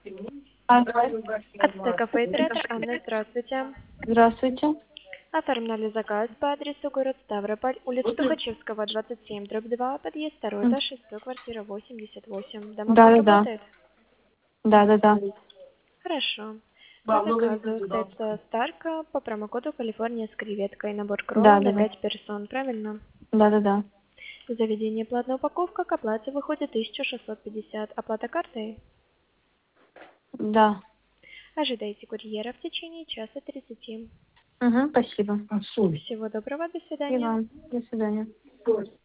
Алло. Ацтекафе оператор Анна, здравствуйте. Здравствуйте. Оформляли заказ по адресу город Ставрополь, улица Тухачевского, 27/2, подъезд 2 этаж, 6, квартира 88. Домофон Да-да-да. работает? Да-да-да. Хорошо. По заказу стоит старка по промокоду Калифорния с креветкой, набор кролл на Да-да-да. 5 персон, правильно? Да-да-да. Заведение платная упаковка, к оплате выходит 1650. Оплата картой? Да. Ожидайте курьера в течение часа 30. Угу, спасибо. Всего доброго, до И свидания. вам. До свидания.